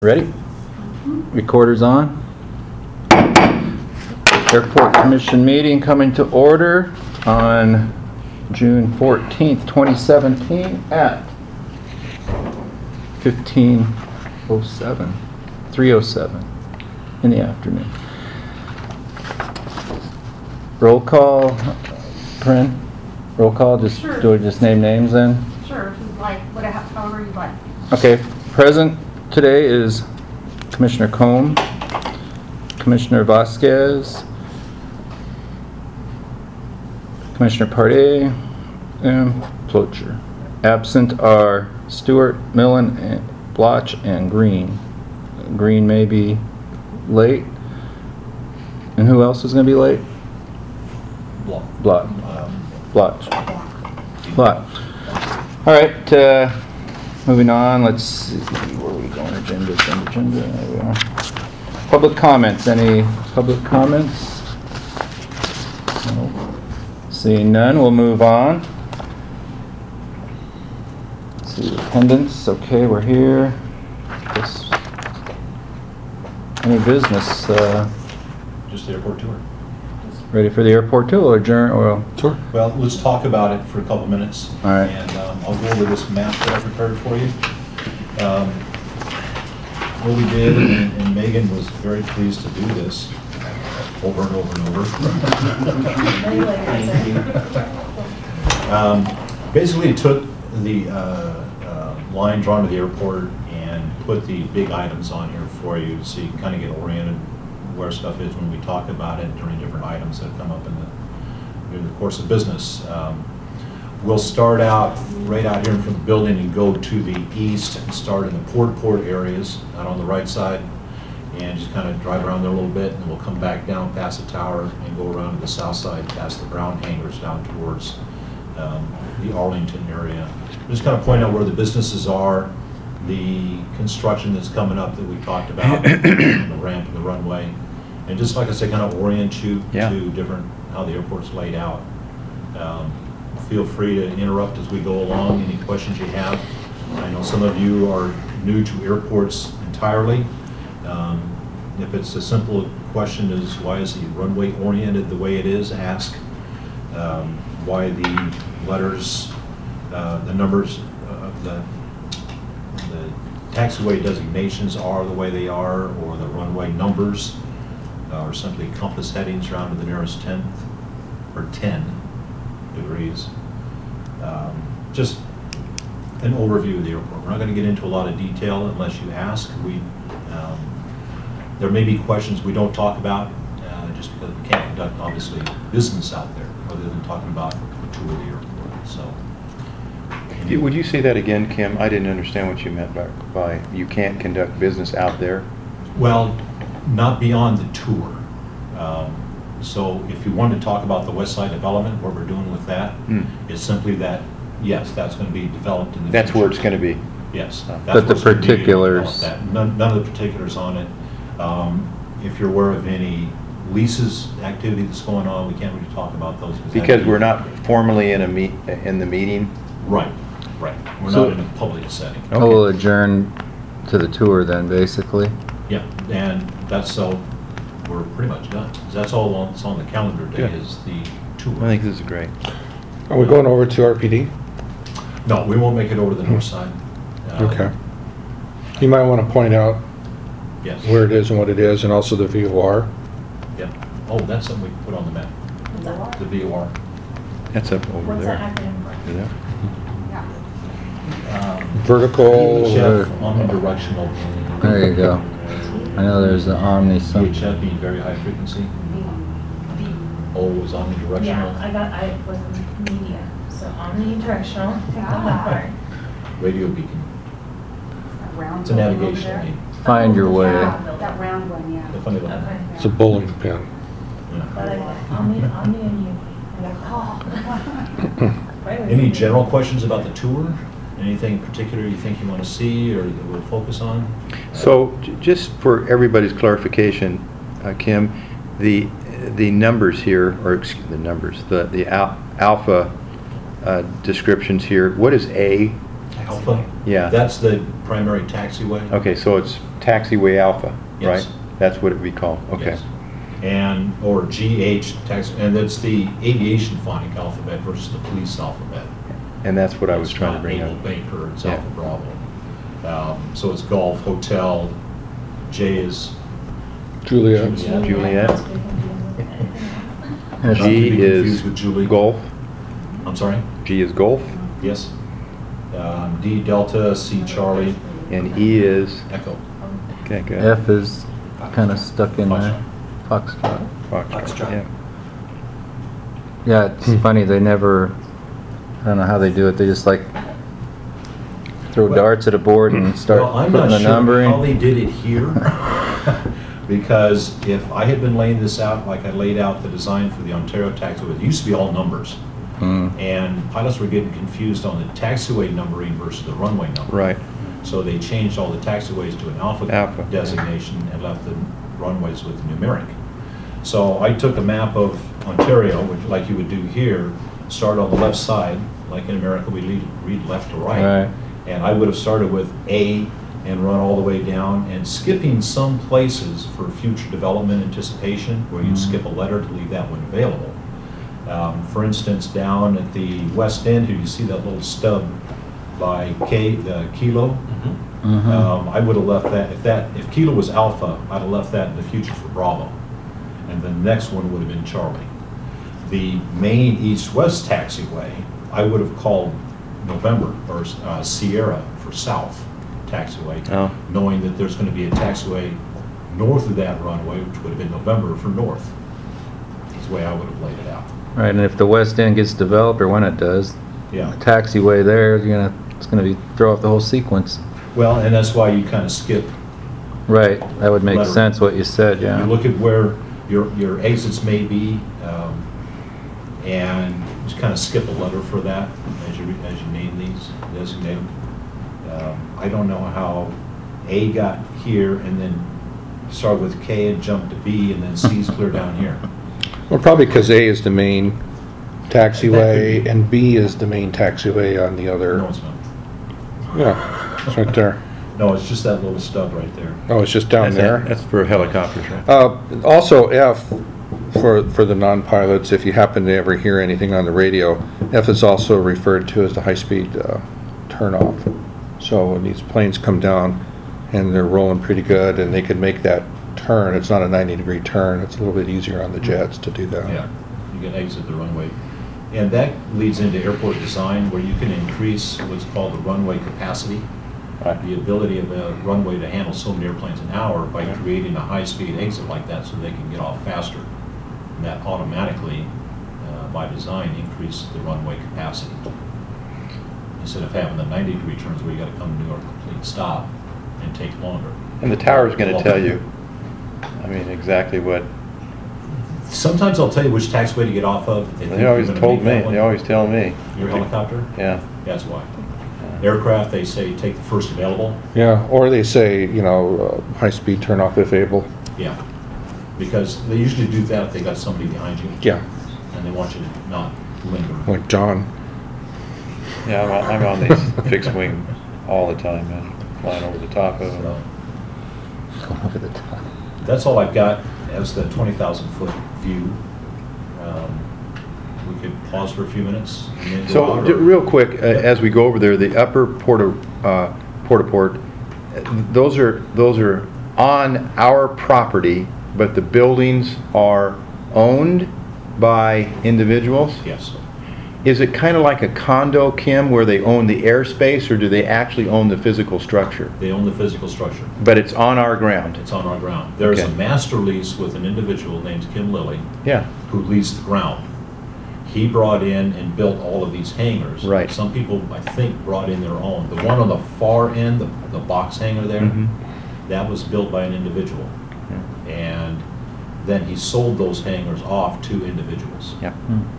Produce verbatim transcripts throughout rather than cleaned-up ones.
Ready? Recorder's on. Airport Commission meeting coming to order on June fourteenth, twenty seventeen at fifteen oh seven, three oh seven in the afternoon. Roll call, Corinne? Roll call, just Sure. do we just name names then? Sure, if you'd like, whatever, however you'd like. Okay, present today is Commissioner Combe, Commissioner Vasquez, Commissioner Partey, and Plocher. Absent are Stewart, Millen, and Bloch, and Green. Green may be late. And who else is going to be late? Block. Bloch. Um, Bloch. Bloch. All right, uh, moving on, let's see, where are we going? Agenda, agenda, agenda, there we are. Public comments, any public comments? No. Seeing none, we'll move on. Let's see, attendance, okay, we're here. This, any business, uh, Just the airport tour. ready for the airport tour or adjourn, or, Sure. Well, let's talk about it for a couple minutes. All right. And um, I'll go over this map that I prepared for you. Um, What we did, and and Megan was very pleased to do this over and over and over. Um, Basically took the uh, uh, line drawn to the airport and put the big items on here for you so you can kind of get oriented where stuff is when we talk about it during different items that come up in the, during the course of business. Um, We'll start out right out here in front of the building and go to the east and start in the port port areas out on the right side and just kind of drive around there a little bit, and we'll come back down past the tower and go around to the south side past the Brown hangars down towards um, the Arlington area. Just kind of point out where the businesses are, the construction that's coming up that we talked about, the ramp and the runway, and just like I said, kind of orient you Yeah. to different, how the airport's laid out. Um, Feel free to interrupt as we go along, any questions you have. I know some of you are new to airports entirely. Um, If it's a simple question as why is the runway oriented the way it is, ask. Um, Why the letters, uh, the numbers of the, the taxiway designations are the way they are, or the runway numbers, uh, or simply compass headings around to the nearest tenth, or ten degrees. Um, Just an overview of the airport. We're not going to get into a lot of detail unless you ask. We, um, there may be questions we don't talk about, uh, just because we can't conduct, obviously, business out there, other than talking about a tour of the airport, so. Would you say that again, Kim? I didn't understand what you meant by, by you can't conduct business out there. Well, not beyond the tour. Um, So if you wanted to talk about the West Side development, what we're doing with that, Hmm. it's simply that, yes, that's going to be developed in the future. That's where it's going to be. Yes. But that's the what's gonna be particulars- developed at. None, none of the particulars on it. Um, If you're aware of any leases activity that's going on, we can't really talk about those. that- Because we're not formally in a meet, in the meeting. Right, right. We're So- not in a public setting. Okay. we'll adjourn to the tour then, basically? Yeah, and that's so, we're pretty much done. That's all on, it's on the calendar day Good. is the tour. I think this is great. Are we going over to R P D? No, we won't make it over to the north side. Uh, Okay. You might want to point out Yes. where it is and what it is, and also the V O R. Yeah. Oh, that's something we can put on the map, the V O R. That's up over What's there. that acronym for? Is that- Yeah. Um, Vertical, V H F, omnidirectional. There you go. I know there's the Omni V some. H F being very high frequency. V- O is omnidirectional. Yeah, I got, I was in media, so omnidirectional, take the hard part. Radio beacon. That round It's a building over navigational there. aid. Find your way. Yeah, that round one, yeah. The funny little. Okay. it's a bowling pin. Yeah. But I got omni, omni and you. I got that. Right away. Any general questions about the tour? Anything in particular you think you want to see or that we'll focus on? So, j- just for everybody's clarification, uh, Kim, the, the numbers here, or excuse the numbers, the, the al- alpha uh, descriptions here, what is A? Alpha? Yeah. That's the primary taxiway. Okay, so it's taxiway alpha, Yes. right? That's what it would be called, okay. Yes. And, or G H, taxi, and that's the aviation phonic alphabet versus the police alphabet. And that's what I was It's trying to not bring Able up. Baker, it's Yeah. Alpha Bravo. Um, So it's Golf, Hotel, J is, Juliet. Juliet. Juliet. That's good. Anything else? Not to G be is confused with Julie. golf, I'm sorry? G is golf, Yes. Um, D Delta, C Charlie, and E is, Echo. okay, good. F is kind of stuck in there. Foxtrot. Foxtrot, yeah. Yeah, it's funny, they never, I don't know how they do it, they just like throw Well- darts at a board and start Well, I'm putting not the sure numbering. how they did it here, because if I had been laying this out like I laid out the design for the Ontario taxiway, it used to be all numbers. Hmm. And pilots were getting confused on the taxiway numbering versus the runway number. Right, So they changed all the taxiways to an alpha Alpha. designation and left the runways with the numeric. So I took a map of Ontario, which like you would do here, start on the left side, like in America, we lead, read left to right. Right. And I would have started with A and run all the way down and skipping some places for future development anticipation, where you Mhm. skip a letter to leave that one available. Um, For instance, down at the west end here, you see that little stub by K, the Kilo? Mhm. Um, I would have left that, if that, if Kilo was Alpha, I'd have left that in the future for Bravo. And the next one would have been Charlie. The main east-west taxiway, I would have called November, or uh, Sierra for south taxiway, Oh. knowing that there's gonna be a taxiway north of that runway, which would have been November for north. Is the way I would have laid it out. Right, and if the west end gets developed, or when it does, Yeah. the taxiway there, you're gonna, it's gonna be, throw off the whole sequence. Well, and that's why you kind of skip. Right, that would make Letter. sense what you said, yeah. You look at where your, your exits may be, um, and just kind of skip a letter for that as you, as you name these, designate them. Um, I don't know how A got here and then started with K and jumped to B and then C's clear down here. Well, probably because A is the main That taxiway could be. and B is the main taxiway on the other. No, it's not. Yeah, it's right there. No, it's just that little stub right there. Oh, it's just down That's- there. That's for helicopters, right? Uh, Also, F, for, for the non-pilots, if you happen to ever hear anything on the radio, F is also referred to as the high-speed uh, turnoff. So when these planes come down and they're rolling pretty good and they can make that turn, it's not a ninety degree turn, it's a little bit easier on the jets to do that. Yeah, you can exit the runway. And that leads into airport design where you can increase what's called the runway capacity. The ability of the runway to handle so many airplanes an hour by creating a high-speed exit like that so they can get off faster. And that automatically, uh, by design, increases the runway capacity. Instead of having the ninety degree turns where you gotta come to a complete stop and take longer. And the tower's gonna tell you, I mean, exactly what, Sometimes I'll tell you which taxiway to get off of. if think they you're always gonna told make me, that one. they always tell me. Your helicopter? Yeah. That's why. Aircraft, they say take the first available. Yeah, or they say, you know, uh, high-speed turnoff if able. Yeah. Because they usually do that if they got somebody behind you. Yeah, And they want you to not linger. like John. Yeah, I'm on- I'm on these fixed wing all the time, man, flying over the top of So, them. Going over the top. that's all I've got as the twenty thousand foot view. Um, We could pause for a few minutes and then go So, out, ju- or- real quick, uh, as we go over there, the upper porta, uh, porta port, uh, those are, those are on our property, but the buildings are owned by individuals? Yes. Is it kind of like a condo, Kim, where they own the airspace, or do they actually own the physical structure? They own the physical structure. But it's on our ground? It's on our ground. There's a Okay. master lease with an individual named Kim Lilly, Yeah, who leased the ground. He brought in and built all of these hangars. Right. Some people, I think, brought in their own. The one on the far end, the, the box hangar there, Mhm. that was built by an individual. And then he sold those hangars off to individuals. yeah.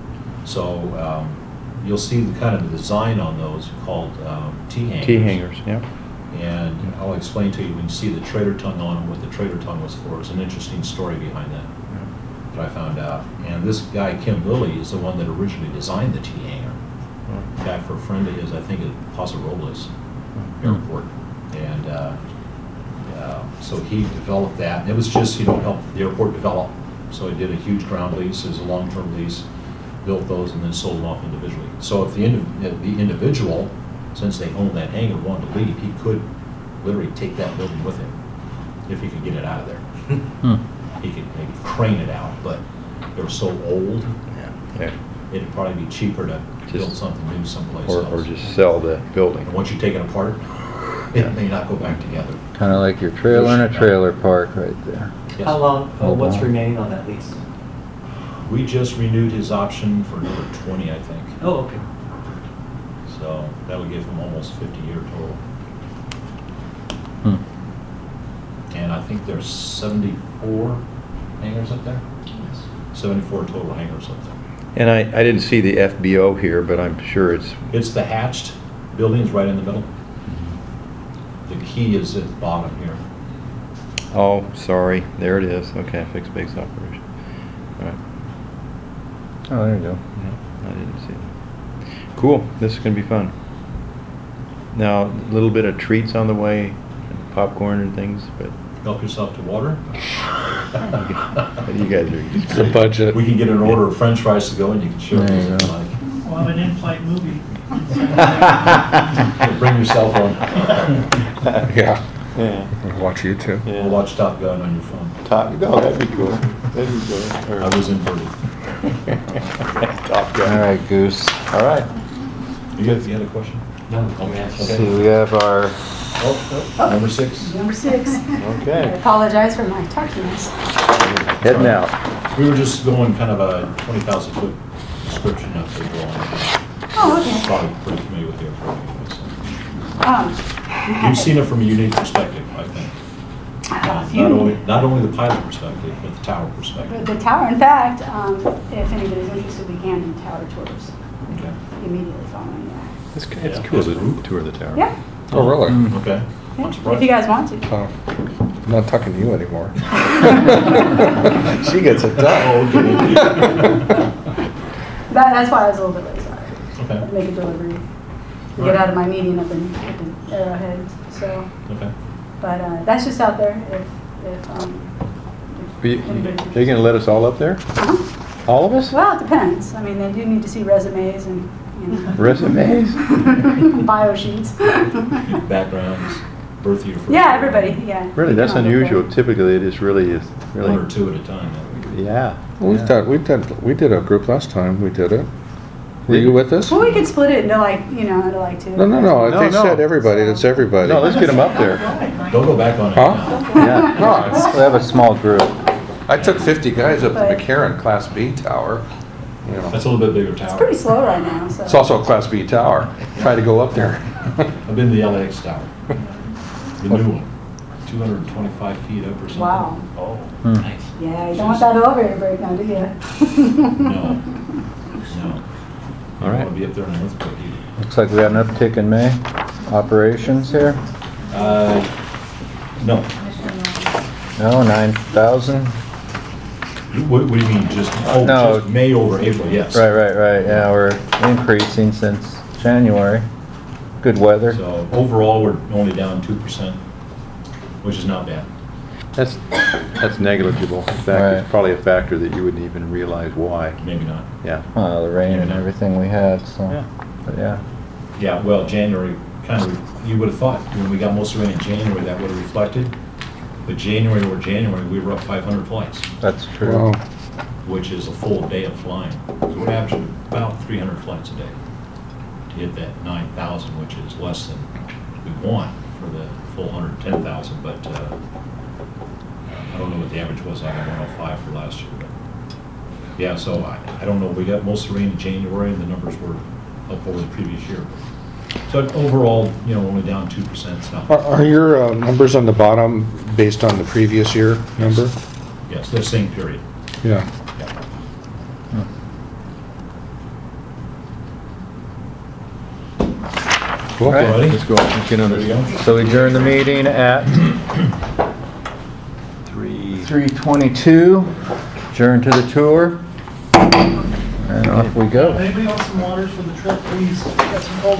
So um, you'll see the kind of the design on those called um, T-hangars. T hangars, yeah. And I'll explain to you when you see the trailer tongue on them, what the trailer tongue was for. It's an interesting story behind that that I found out. And this guy, Kim Lilly, is the one that originally designed the T-hanger. In fact, for a friend of his, I think it's Paso Robles, Airport. And uh, uh, so he developed that. And it was just, you know, help the airport develop. So he did a huge ground lease as a long-term lease, built those, and then sold them off individually. So if the, indi- the individual, since they owned that hangar, wanted to leave, he could literally take that building with him, if he could get it out of there. Hmm. He could maybe crane it out, but they're so old, Yeah. it'd probably be cheaper to build Just- something new someplace Or, else. or just sell the building. And once you take it apart, it may not go back together. Kind of like your trailer in a trailer park right there. Yes. How long, uh, Hold what's on. remaining on that lease? We just renewed his option for another twenty, I think. Oh, okay. So that would give him almost fifty year total. Hmm. And I think there's seventy-four hangars up there? Yes. seventy-four total hangars up there. And I, I didn't see the F B O here, but I'm sure it's, It's the hatched buildings right in the middle. The key is at the bottom here. oh, sorry, there it is. Okay, fixed base operation. All right. Oh, there you go. No, I didn't see it. Cool, this is gonna be fun. Now, a little bit of treats on the way, and popcorn and things, but Help yourself to water. you guys It's are. a budget. We can get an order of french fries to go and you can share There you those if you go. like. We'll have an in-flight movie. Or bring your cell phone. Yeah. Yeah. We'll watch YouTube. We'll watch Top Gun on your phone. Top, no, that'd be cool. That'd be cool. I was inverted. Top All Gun. right, Goose. All right. You had, you had a question? No, Okay. See, we have our, Oh, oh, number six. Number six. I Okay. apologize for my tardiness. heading out. We were just going kind of a twenty thousand foot description of the drawing. Oh, okay. Probably pretty familiar with the airport anyway, Um, so. You've seen it from a unique perspective, I think. a few. Not only, not only the pilot perspective, but the tower But perspective. the tower, in fact, um, if anybody's interested, we can do tower tours Okay. immediately following that. It's, Yeah. it's cool to tour the tower. Yeah, Oh, really? Mm. Okay. yeah, I'm if surprised. you guys want to. Oh, I'm not talking to you anymore. She gets it done. That, that's why I was a little bit late, sorry. Okay, To make a delivery, to get out of my meeting up in, up in Arrowhead, so. okay. But, uh, that's just out there if, if, um. if Are you, anybody's are you gonna let us all up there? Uh-huh. All of us? Well, it depends. I mean, they do need to see resumes and, you know. Resumes? Bio sheets. Backgrounds, birth year. first Yeah, year. everybody, yeah. Really, that's You know, unusual. Typically, it is really is, One or really, two at a time. that would be- yeah. We've yeah. done, we've done, we did a group last time, we did it. Were Did- you with us? Well, we could split it into like, you know, into like two. No, no, no, if No, they no. said everybody, it's everybody. No, let's get them up there. Don't go back on it Huh? now. Yeah. No, it's- We have a small group. I took fifty guys up to But- McCarran, Class B tower, you know. That's a little bit bigger It's tower. pretty slow right now, so. It's also a Class B tower. Try to go up there. I've been to the L A X tower. The new one, two hundred twenty-five feet up or something. Wow. Oh, Hmm. nice. Yeah, you don't want that elevator break now, do you? No, no. You All don't right. want to be up there in an earthquake either. Looks like we got an uptick in May operations here. Uh, no. No, nine thousand? What, what do you mean, just, oh, No. just May over April, yes. Right, right, right. Yeah, we're increasing since January. Good weather. So overall, we're only down two percent, which is not bad. That's, that's negligible. In fact, Right. it's probably a factor that you wouldn't even realize why. Maybe not. Yeah. Uh, the rain and Yeah. everything we had, so, Yeah. but yeah. Yeah, well, January, kind of, you would have thought, when we got most of the rain in January, that would have reflected. But January over January, we were up five hundred flights, That's true. Wow. which is a full day of flying. So we're averaging about three hundred flights a day to hit that nine thousand, which is less than we want for the full one hundred ten thousand, but uh, I don't know what the average was on the one oh five for last year. But yeah, so I, I don't know, we got most of the rain in January and the numbers were up over the previous year. So overall, you know, only down two percent, it's not. Are, are your uh, numbers on the bottom based on the previous year number? Yes, the same period. Yeah. Yeah. Cool. All right. Alrighty. Let's go. Let's get on There you go. this. So we adjourn the meeting at Three. three twenty-two. Adjourn to the tour. And off we go. Anybody want some waters for the trip, please? Got some cold